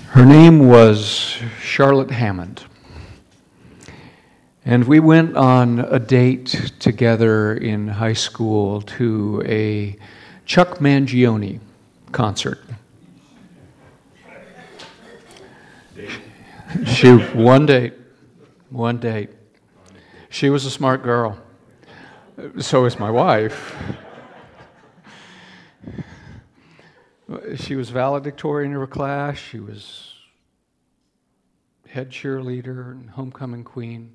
Her name was Charlotte Hammond. And we went on a date together in high school to a Chuck Mangione concert. One date. She was a smart girl. So is my wife. She was valedictorian of her class. She was head cheerleader and homecoming queen.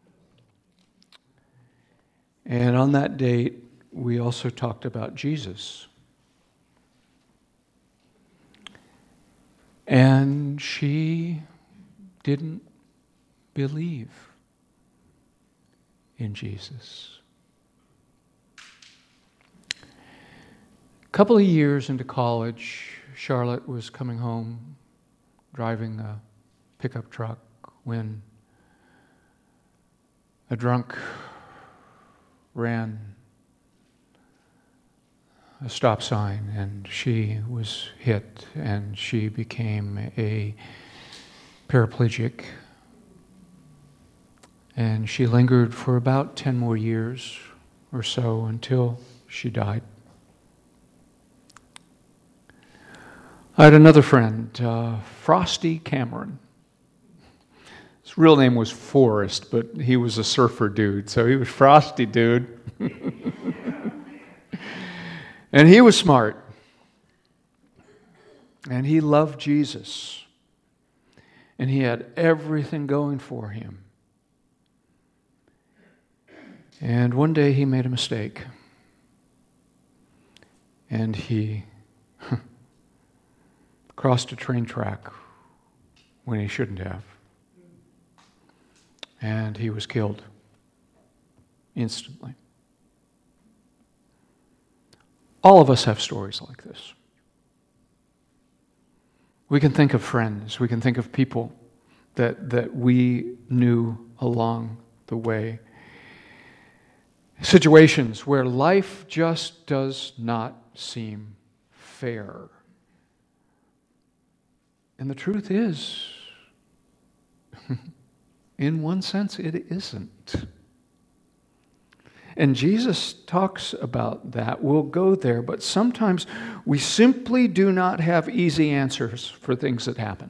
And on that date, we also talked about Jesus. And she didn't believe in Jesus. A couple of years into college, Charlotte was coming home, driving a pickup truck, when a drunk ran a stop sign and she was hit and she became a paraplegic. And she lingered for about 10 more years or so until she died. I had another friend, Frosty Cameron. His real name was Forrest, but he was a surfer dude, so he was Frosty Dude. And he was smart. And he loved Jesus. And he had everything going for him. And one day he made a mistake. And he crossed a train track when he shouldn't have. And he was killed instantly. All of us have stories like this. We can think of friends, we can think of people that we knew along the way. Situations where life just does not seem fair. And the truth is, in one sense, it isn't. And Jesus talks about that. We'll go there, but sometimes we simply do not have easy answers for things that happen.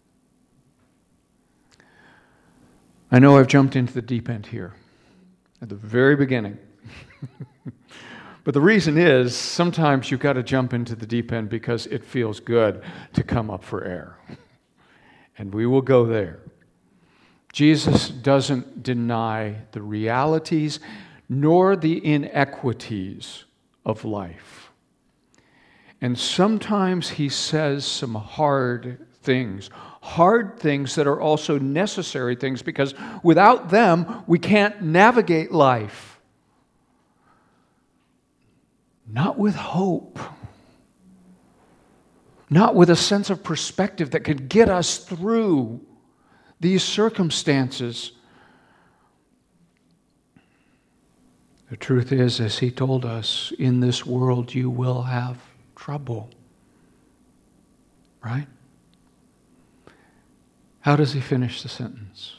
I know I've jumped into the deep end here at the very beginning. But the reason is, sometimes you've got to jump into the deep end because it feels good to come up for air. And we will go there. Jesus doesn't deny the realities nor the inequities of life. And sometimes he says some hard things that are also necessary things, because without them, we can't navigate life. Not with hope. Not with a sense of perspective that could get us through these circumstances. The truth is, as he told us, in this world you will have trouble. Right? How does he finish the sentence?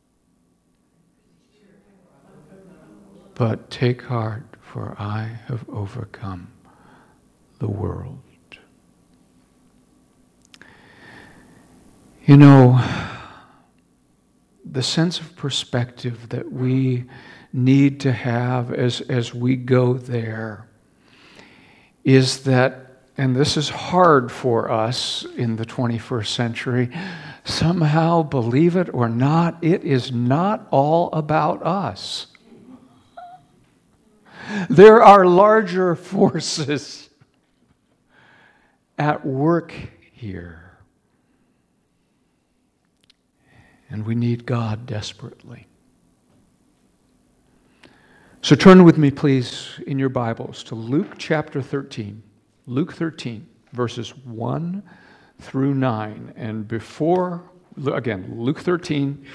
But take heart, for I have overcome the world. You know, the sense of perspective that we need to have as we go there is that, and this is hard for us in the 21st century, somehow, believe it or not, it is not all about us. There are larger forces at work here. And we need God desperately. So turn with me, please, in your Bibles to Luke chapter 13. Luke 13, verses 1 through 9. And before, again, Luke 13,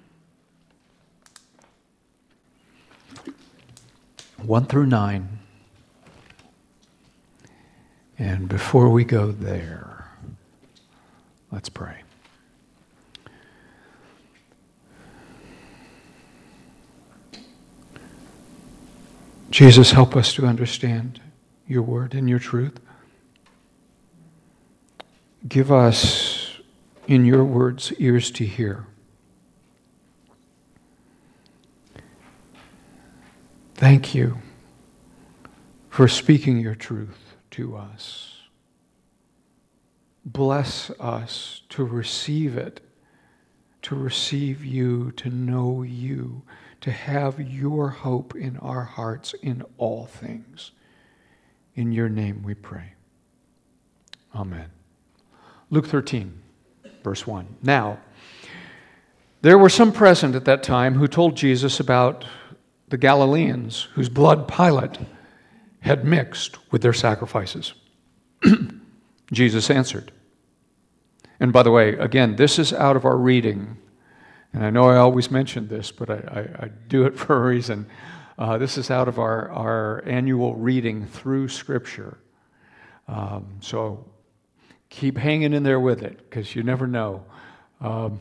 1 through 9. And before we go there, let's pray. Jesus, help us to understand your word and your truth. Give us, in your words, ears to hear. Thank you for speaking your truth to us. Bless us to receive it, to receive you, to know you, to have your hope in our hearts in all things. In your name we pray. Amen. Luke 13, verse 1. Now, there were some present at that time who told Jesus about the Galileans whose blood Pilate had mixed with their sacrifices. Jesus answered. And by the way, again, this is out of our reading. And I know I always mention this, but I do it for a reason. This is out of our annual reading through Scripture. So keep hanging in there with it, because you never know. I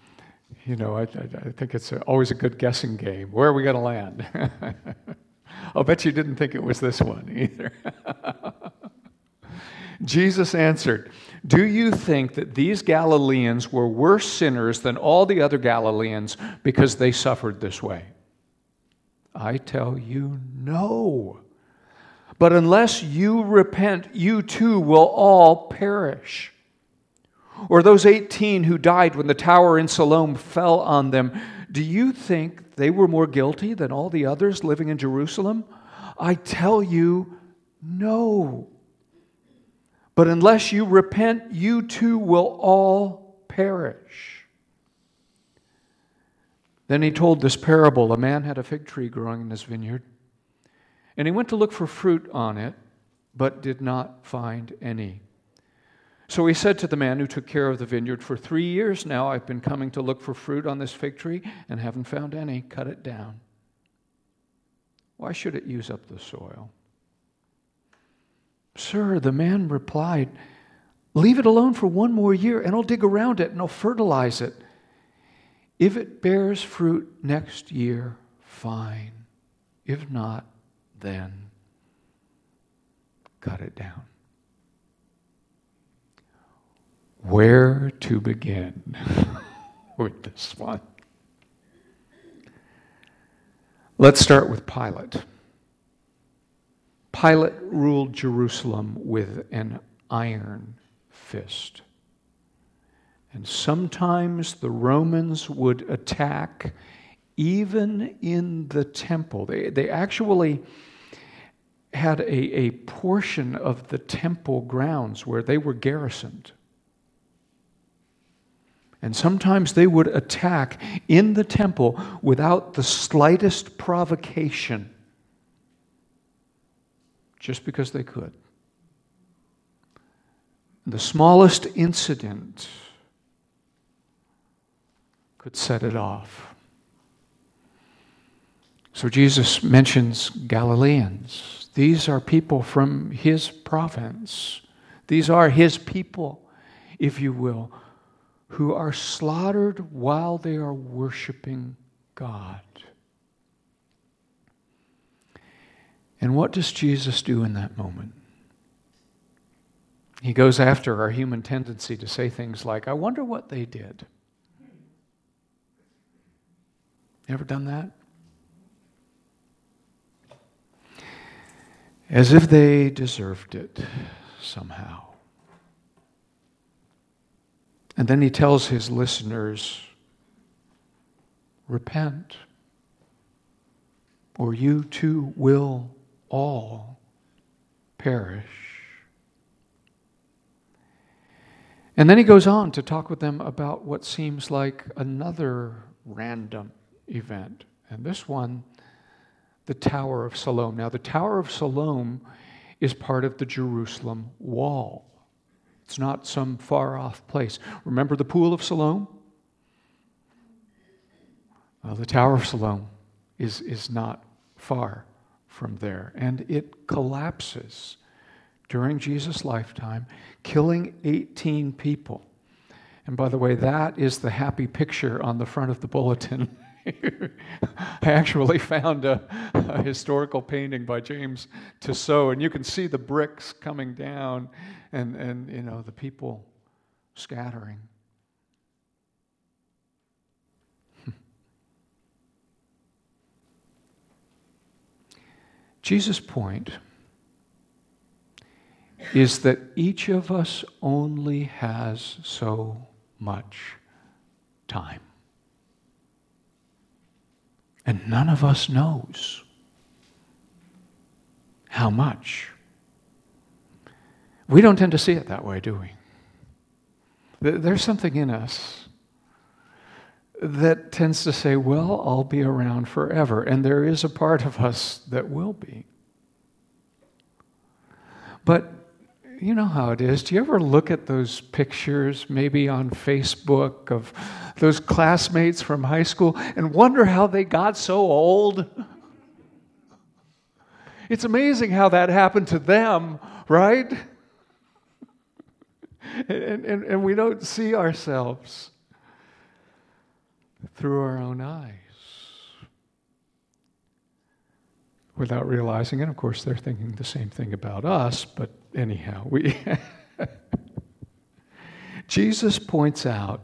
think it's always a good guessing game. Where are we going to land? I'll bet you didn't think it was this one either. Jesus answered, "Do you think that these Galileans were worse sinners than all the other Galileans because they suffered this way? I tell you, no. But unless you repent, you too will all perish. Or those 18 who died when the tower in Siloam fell on them, do you think they were more guilty than all the others living in Jerusalem? I tell you, no. But unless you repent, you too will all perish." Then he told this parable. A man had a fig tree growing in his vineyard, and he went to look for fruit on it, but did not find any. So he said to the man who took care of the vineyard, "For 3 years now I've been coming to look for fruit on this fig tree and haven't found any. Cut it down. Why should it use up the soil?" "Sir," the man replied, "leave it alone for 1 more year, and I'll dig around it and I'll fertilize it. If it bears fruit next year, fine. If not, then cut it down." Where to begin with this one? Let's start with Pilate. Pilate ruled Jerusalem with an iron fist. And sometimes the Romans would attack even in the temple. They actually had a portion of the temple grounds where they were garrisoned. And sometimes they would attack in the temple without the slightest provocation, just because they could. The smallest incident could set it off. So Jesus mentions Galileans. These are people from his province. These are his people, if you will, who are slaughtered while they are worshiping God. And what does Jesus do in that moment? He goes after our human tendency to say things like, "I wonder what they did." Ever done that? As if they deserved it somehow. And then he tells his listeners, "Repent, or you too will all perish." And then he goes on to talk with them about what seems like another random event. And this one, the Tower of Siloam. Now, the Tower of Siloam is part of the Jerusalem wall. It's not some far-off place. Remember the Pool of Siloam? Well, the Tower of Siloam is not far from there. And it collapses during Jesus' lifetime, killing 18 people. And by the way, that is the happy picture on the front of the bulletin. I actually found a historical painting by James Tissot, and you can see the bricks coming down and the people scattering. Jesus' point is that each of us only has so much time. And none of us knows how much. We don't tend to see it that way, do we? There's something in us that tends to say, well, I'll be around forever. And there is a part of us that will be. But you know how it is. Do you ever look at those pictures, maybe on Facebook, of those classmates from high school and wonder how they got so old? It's amazing how that happened to them, right? And we don't see ourselves through our own eyes. Without realizing it, of course, they're thinking the same thing about us, but anyhow, Jesus points out,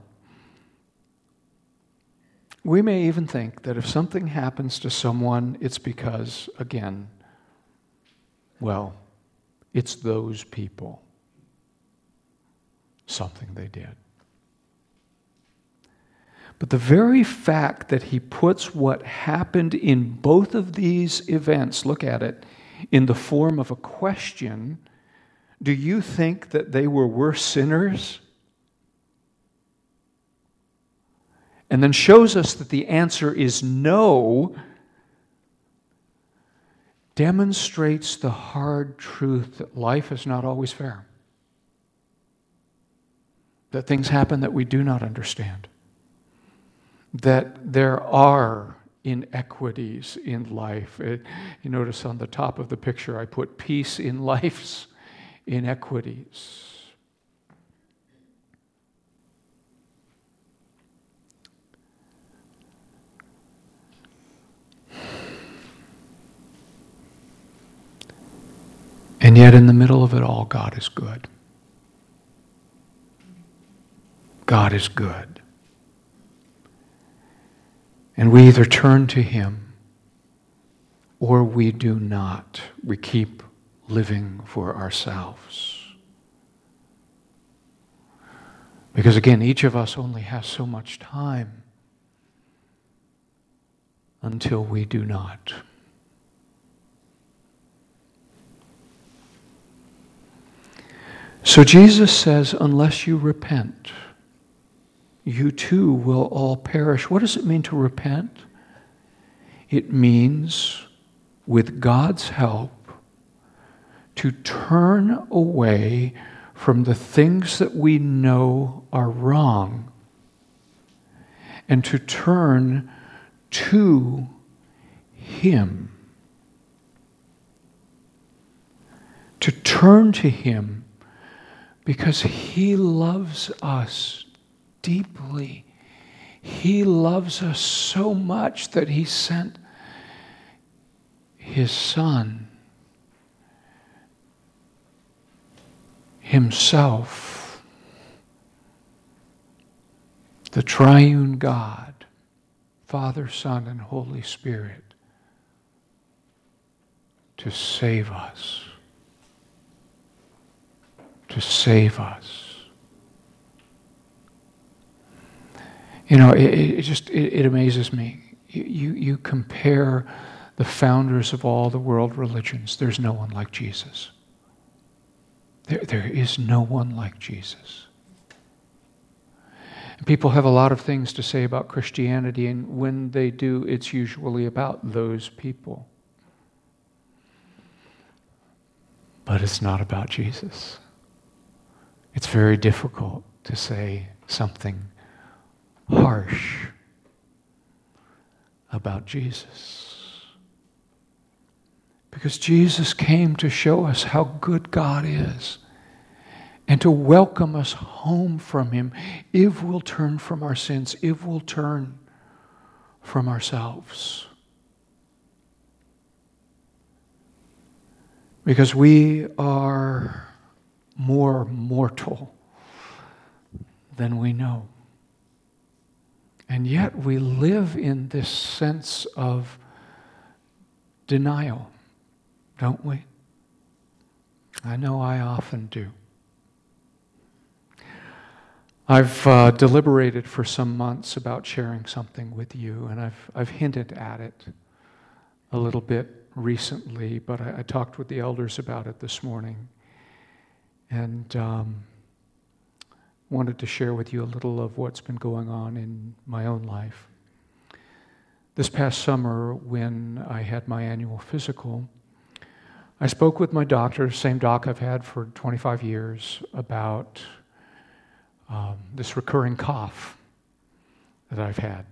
we may even think that if something happens to someone, it's because, again, well, it's those people. Something they did. But the very fact that he puts what happened in both of these events, look at it, in the form of a question, do you think that they were worse sinners? And then shows us that the answer is no, demonstrates the hard truth that life is not always fair. That things happen that we do not understand. That there are inequities in life. You notice on the top of the picture I put peace in life's inequities. And yet in the middle of it all, God is good. God is good. And we either turn to Him or we do not. We keep living for ourselves. Because again, each of us only has so much time until we do not. So Jesus says, unless you repent, you too will all perish. What does it mean to repent? It means, with God's help, to turn away from the things that we know are wrong and to turn to Him. To turn to Him because He loves us deeply. He loves us so much that He sent His Son Himself, the triune God, Father, Son, and Holy Spirit, to save us. To save us. You know, it amazes me. You compare the founders of all the world religions. There's no one like Jesus. There is no one like Jesus. And people have a lot of things to say about Christianity, and when they do, it's usually about those people. But it's not about Jesus. It's very difficult to say something harsh about Jesus. Because Jesus came to show us how good God is and to welcome us home from Him if we'll turn from our sins, if we'll turn from ourselves. Because we are more mortal than we know. And yet we live in this sense of denial, don't we? I know I often do. I've deliberated for some months about sharing something with you, and I've hinted at it a little bit recently, but I talked with the elders about it this morning, and wanted to share with you a little of what's been going on in my own life. This past summer, when I had my annual physical, I spoke with my doctor, same doc I've had for 25 years, about this recurring cough that I've had.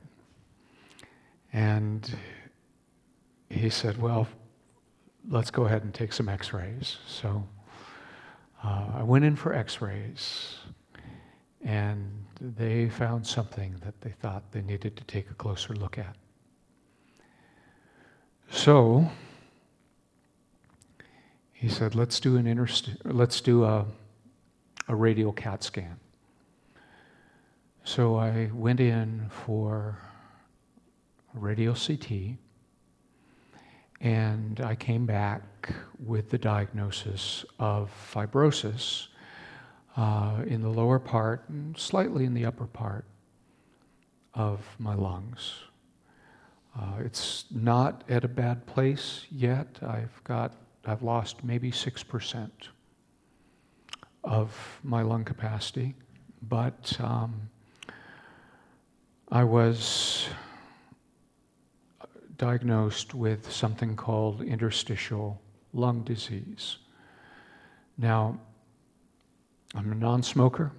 And he said, well, let's go ahead and take some x-rays. So I went in for x-rays, and they found something that they thought they needed to take a closer look at. So he said, let's do a radial CAT scan. So I went in for a radial CT, and I came back with the diagnosis of fibrosis in the lower part and slightly in the upper part of my lungs. It's not at a bad place yet. I've lost maybe 6% of my lung capacity, but I was diagnosed with something called interstitial lung disease. Now, I'm a non-smoker.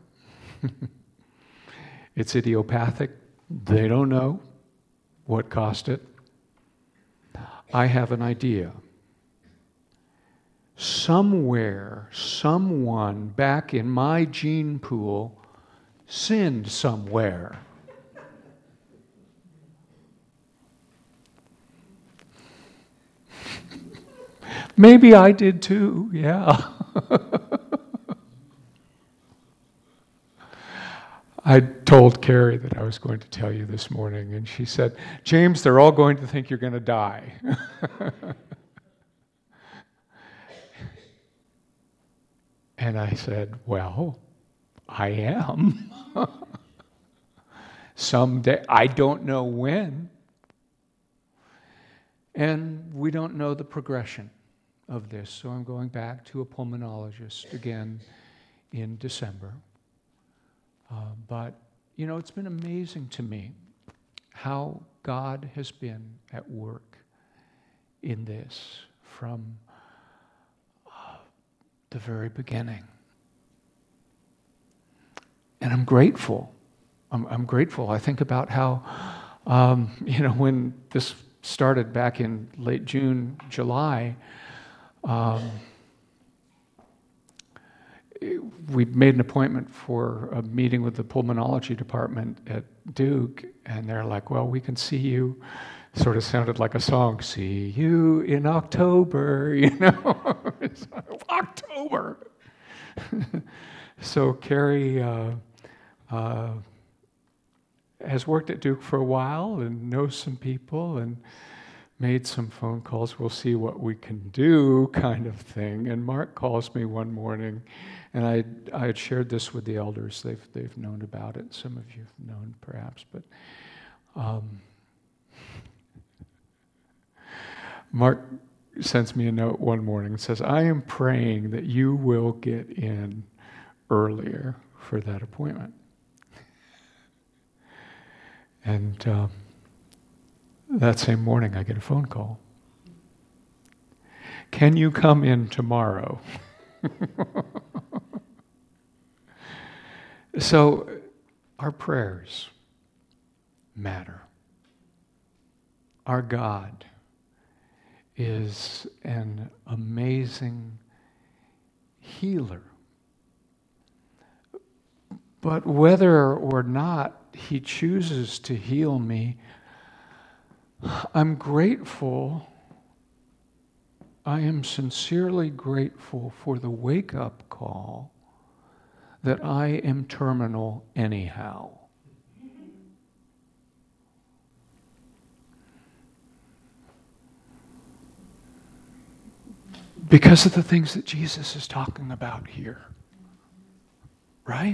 It's idiopathic. They don't know what caused it. I have an idea. Somewhere, someone back in my gene pool sinned somewhere. Maybe I did too, yeah. I told Carrie that I was going to tell you this morning, and she said, James, they're all going to think you're going to die. And I said, well, I am. Someday, I don't know when. And we don't know the progression of this, so I'm going back to a pulmonologist again in December. But, you know, it's been amazing to me how God has been at work in this from the very beginning. And I'm grateful. I'm grateful. I think about how, when this started back in late June, July, we made an appointment for a meeting with the pulmonology department at Duke, and they're like, well, we can see you. Sort of sounded like a song, see you in October, It's October. So Carrie has worked at Duke for a while and knows some people and made some phone calls, we'll see what we can do kind of thing. And Mark calls me one morning, and I had shared this with the elders. They've known about it. Some of you have known perhaps, but Mark sends me a note one morning and says, I am praying that you will get in earlier for that appointment. And that same morning, I get a phone call. Can you come in tomorrow? So, our prayers matter. Our God is an amazing healer. But whether or not He chooses to heal me, I'm grateful. I am sincerely grateful for the wake-up call that I am terminal anyhow. Because of the things that Jesus is talking about here. Right?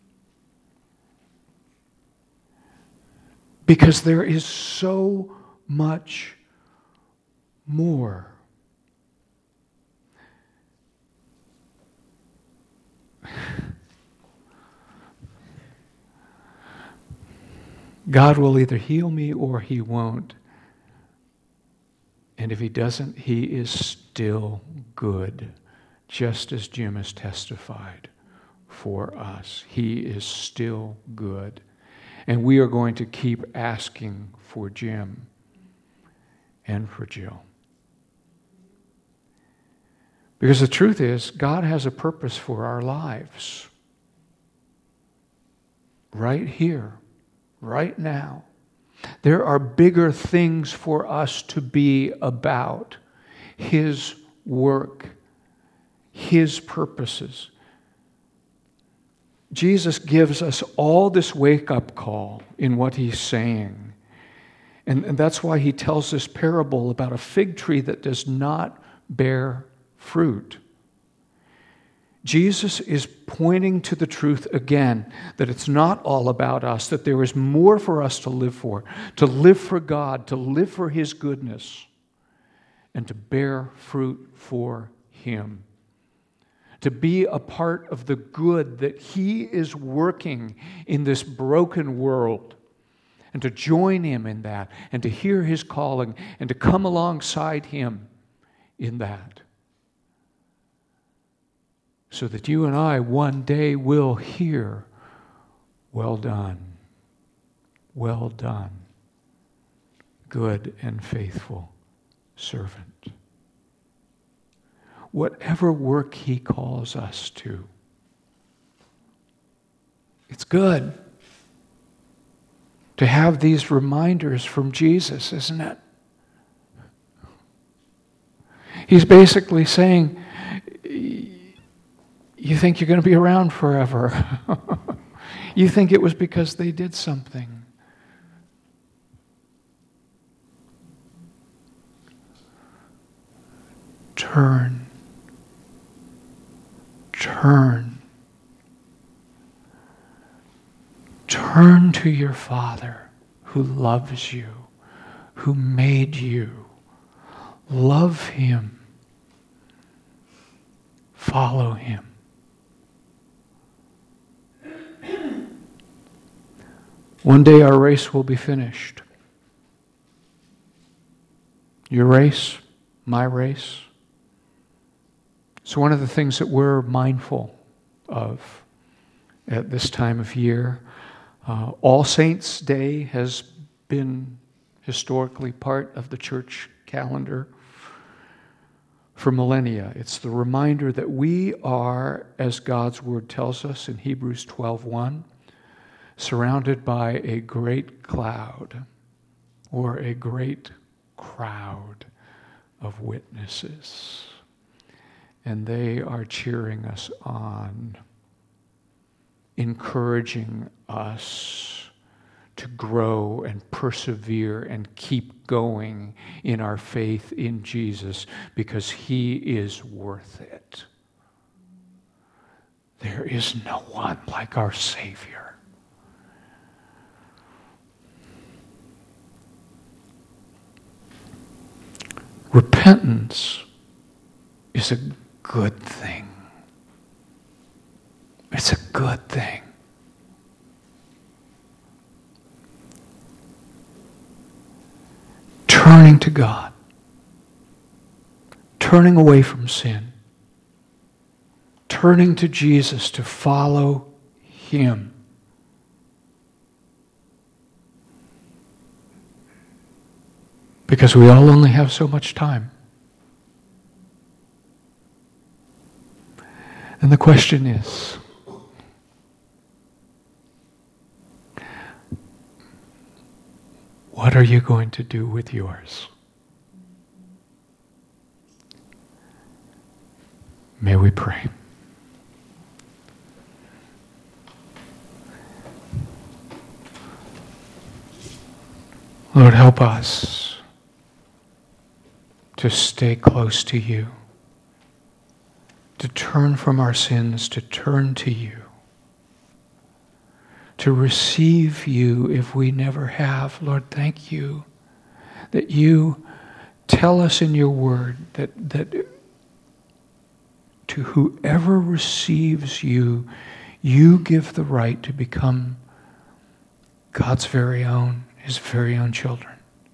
Because there is so much more. God will either heal me or He won't. And if He doesn't, He is still good, just as Jim has testified for us. He is still good. And we are going to keep asking for Jim and for Jill. Because the truth is, God has a purpose for our lives. Right here, right now. There are bigger things for us to be about. His work, His purposes. Jesus gives us all this wake-up call in what He's saying. And that's why He tells this parable about a fig tree that does not bear fruit. Jesus is pointing to the truth again, that it's not all about us, that there is more for us to live for God, to live for His goodness, and to bear fruit for Him. To be a part of the good that He is working in this broken world, and to join Him in that, and to hear His calling, and to come alongside Him in that. So that you and I one day will hear, well done, good and faithful servant. Whatever work He calls us to, it's good to have these reminders from Jesus, isn't it? He's basically saying, you think you're going to be around forever. You think it was because they did something. Turn. Turn to your Father who loves you, who made you. Love Him. Follow Him. One day our race will be finished. Your race, my race. So one of the things that we're mindful of at this time of year, All Saints' Day has been historically part of the church calendar for millennia. It's the reminder that we are, as God's Word tells us in Hebrews 12:1, surrounded by a great cloud or a great crowd of witnesses. And they are cheering us on, encouraging us to grow and persevere and keep going in our faith in Jesus because He is worth it. There is no one like our Savior. Repentance is a good thing. It's a good thing. Turning to God. Turning away from sin. Turning to Jesus to follow Him. Because we all only have so much time. And the question is, what are you going to do with yours? May we pray. Lord, help us to stay close to you, to turn from our sins, to turn to you, to receive you if we never have. Lord, thank you that you tell us in your word that to whoever receives you, you give the right to become God's very own, his very own children.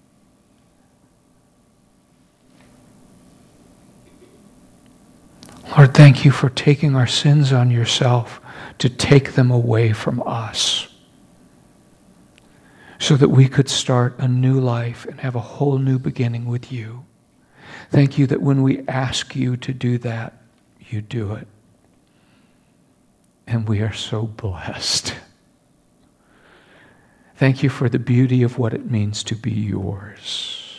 Lord, thank you for taking our sins on yourself to take them away from us so that we could start a new life and have a whole new beginning with you. Thank you that when we ask you to do that, you do it. And we are so blessed. Thank you for the beauty of what it means to be yours,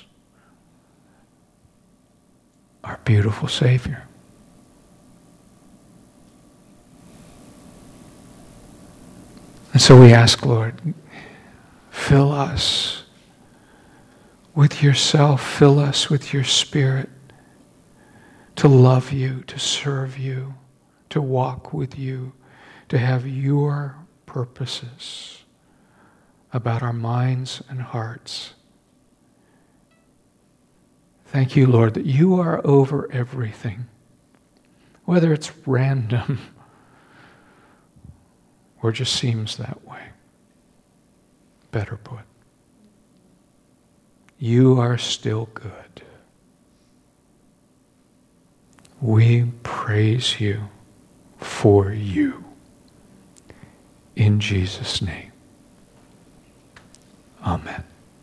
our beautiful Savior. And so we ask, Lord, fill us with yourself, fill us with your Spirit to love you, to serve you, to walk with you, to have your purposes about our minds and hearts. Thank you, Lord, that you are over everything, whether it's random or just seems that way. Better put, you are still good. We praise you for you. In Jesus' name. Amen.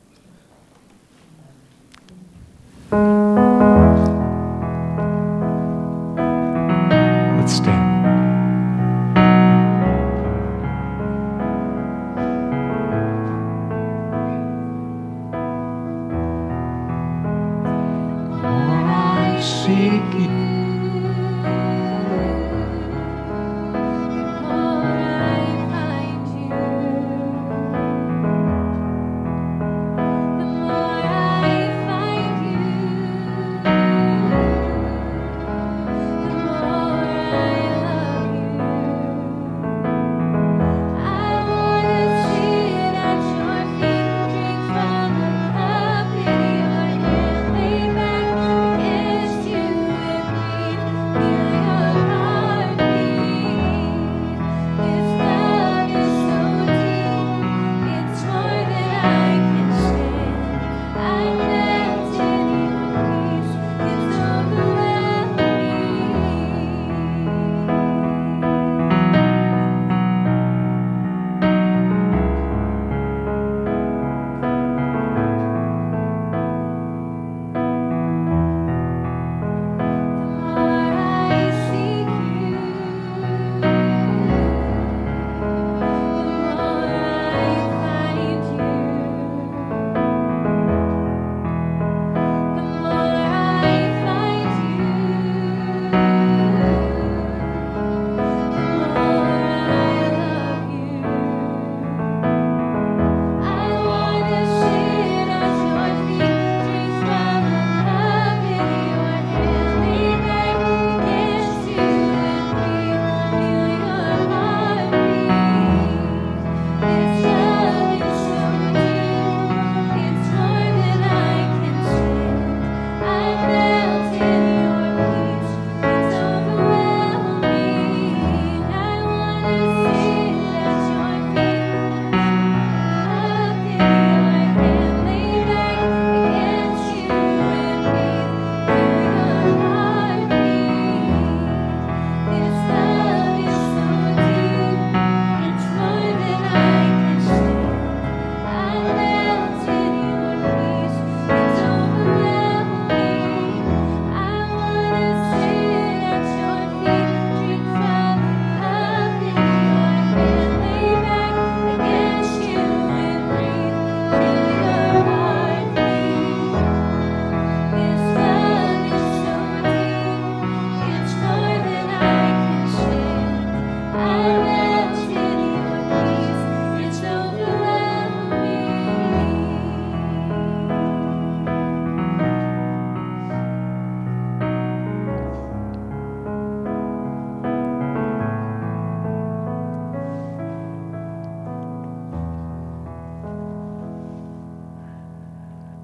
Let's stand. Lord, I seek you.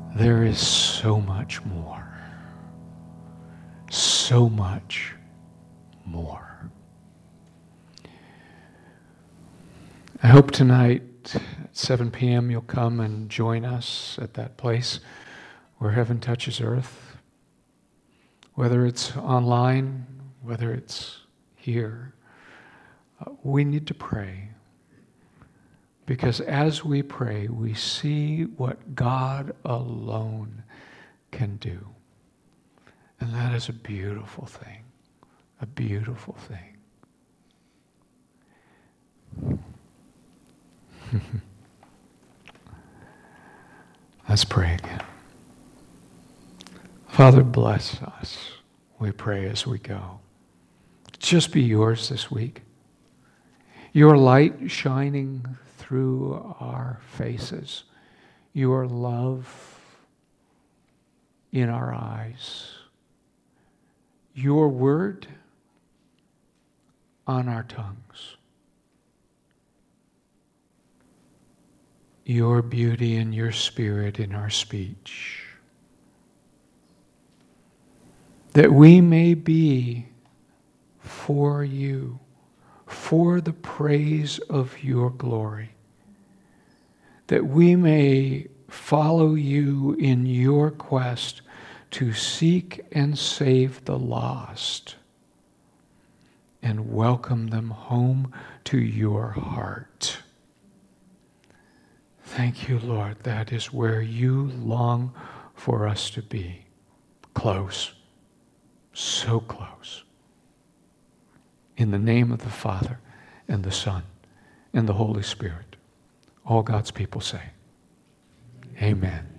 there is so much more. So much more. I hope tonight at 7 p.m. you'll come and join us at that place where heaven touches earth. Whether it's online, whether it's here, we need to pray. Because as we pray, we see what God alone can do. And that is a beautiful thing. A beautiful thing. Let's pray again. Father, bless us, we pray as we go. Just be yours this week. Your light shining through our faces. Your love in our eyes. Your word on our tongues. Your beauty and your spirit in our speech. That we may be for you, for the praise of your glory. That we may follow you in your quest to seek and save the lost and welcome them home to your heart. Thank you, Lord. That is where you long for us to be. Close. So close. In the name of the Father and the Son and the Holy Spirit. All God's people say, amen.